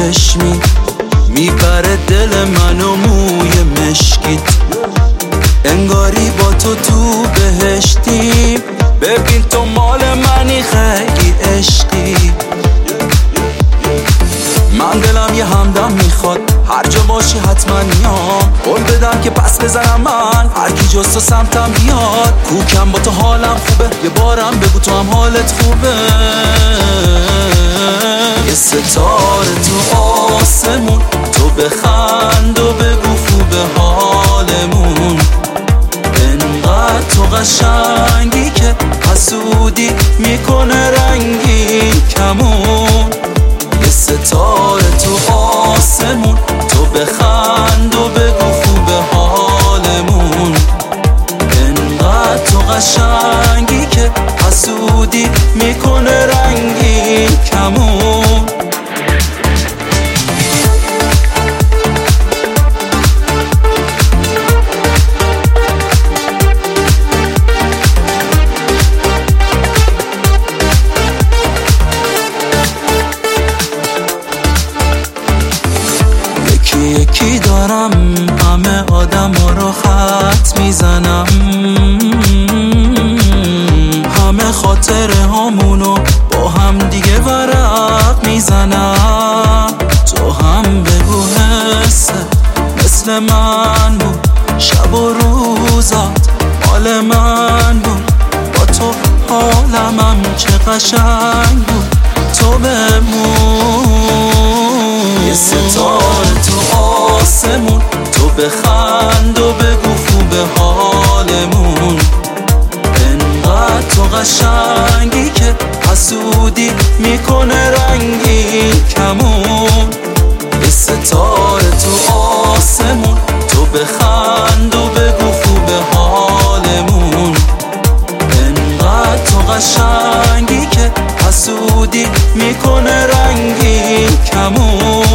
چشمی میبره دل منو موی مشکیت، انگاری با تو بهشتیم. ببین تو مال منی خیلی عشقی، من دلم یه همدم میخواد هر جا باشی حتما میام. قول بدم که پس بزنم من هر کی جز تو سمتم بیاد. کوکم با تو حالم خوبه، یه بارم بگو تو هم حالت خوبه. یه ستاره تو آسمون، تو بخند و بگو خوبه حالمون. انقدر تو قشنگی که حسودی میکنه رنگی کمون. یه ستاره تو آسمون، تو بخند و بگو خوبه حالمون. انقدر تو قشنگی که حسودی میکنه رنگی کمون. یکی دارم همه آدم ها رو خط میزنم، همه خاطره هامونو با هم دیگه ورق میزنم. تو هم بگو حسه مثل من بود، شب و روزات مال من بود. با تو حالمم چه قشنگ بود، تو بمون. یه ستاره تو آسمون، تو بخند و بگو خوبه حالمون. انقدر تو قشنگی که حسودی میکنه رنگی کمون. یه ستاره تو آسمون، تو بخند و بگو خوبه حالمون. انقدر تو قشنگی که حسودی میکنه رنگی کمون.